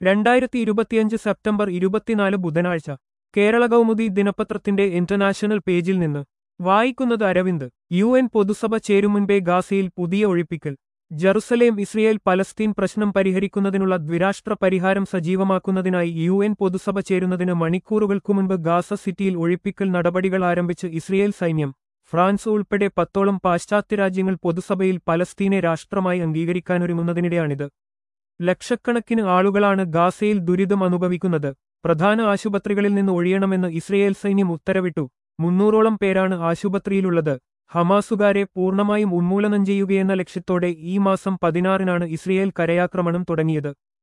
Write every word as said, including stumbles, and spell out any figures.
രണ്ടായിരത്തി ഇരുപത്തിയഞ്ച് സെപ്റ്റംബർ ഇരുപത്തിനാല് ബുധനാഴ്ച കേരള കൗമുദി ദിനപത്രത്തിന്റെ ഇന്റർനാഷണൽ പേജിൽ നിന്ന് വായിക്കുന്നത് അരവിന്ദ്. യു എൻ പൊതുസഭ ചേരും മുൻപേ ഗാസയിൽ പുതിയ ഒഴിപ്പിക്കൽ. ജറുസലേം ഇസ്രയേൽ പലസ്തീൻ പ്രശ്നം പരിഹരിക്കുന്നതിനുള്ള ദ്വിരാഷ്ട്ര പരിഹാരം സജീവമാക്കുന്നതിനായി യു എൻ പൊതുസഭ ചേരുന്നതിന് മണിക്കൂറുകൾക്കു മുൻപ് ഗാസ സിറ്റിയിൽ ഒഴിപ്പിക്കൽ നടപടികൾ ആരംഭിച്ച് ഇസ്രയേൽ സൈന്യം. ഫ്രാൻസ് ഉൾപ്പെടെ പത്തോളം പാശ്ചാത്യ രാജ്യങ്ങൾ പൊതുസഭയിൽ പലസ്തീനെ രാഷ്ട്രമായി അംഗീകരിക്കാനൊരുങ്ങുന്നതിനിടെയാണിത്. ലക്ഷക്കണക്കിന് ആളുകളാണ് ഗാസയിൽ ദുരിതം അനുഭവിക്കുന്നത്. പ്രധാന ആശുപത്രികളിൽ നിന്ന് ഒഴിയണമെന്ന് ഇസ്രയേൽ സൈന്യം ഉത്തരവിട്ടു. മുന്നൂറോളം പേരാണ് ആശുപത്രിയിലുള്ളത്. ഹമാസുകാരെ പൂർണ്ണമായും ഉന്മൂലനം ചെയ്യുകയെന്ന ലക്ഷ്യത്തോടെ ഈ മാസം പതിനാറിനാണ് ഇസ്രയേൽ കരയാക്രമണം തുടങ്ങിയത്.